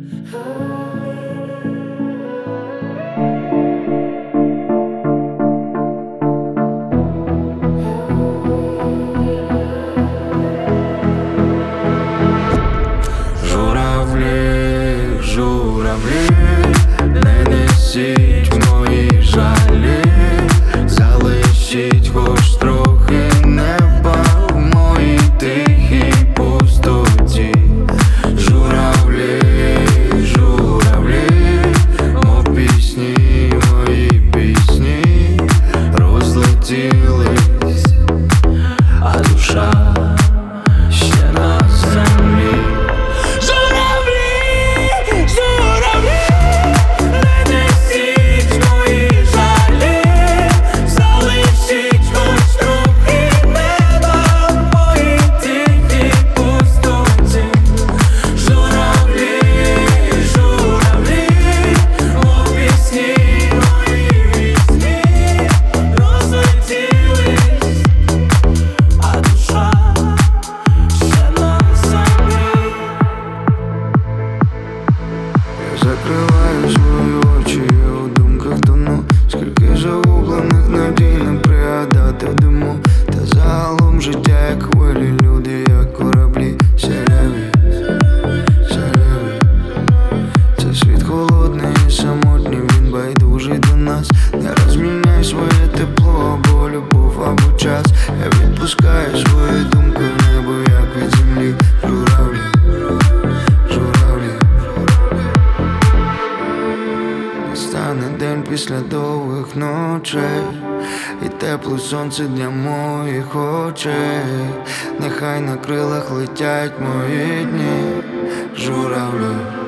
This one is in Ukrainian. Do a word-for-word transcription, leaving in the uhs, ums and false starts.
Журавлі, журавлі, не несіть мої жалі, залишіть хоч трохи неба в моїй тихій пустоті. Журавлі, журавлі, мов пісні, мої пісні розлетілись, а душа ще на землі. Закриваю свої очі, я у думках тону. Скільки загублених надій не пригадати в диму. Та загалом життя як хвилі, люди як кораблі. Селяві, селяві. Це світ холодний і самотній, він байдужий до нас. Не розміняй своє тепло, або любов, або час. Я відпускаю свої думки в небо, як від землі. Журавлі, журавлі. Настане день після довгих ночей, і тепле сонце для моїх очей. Нехай на крилах летять мої дні. Журавлі.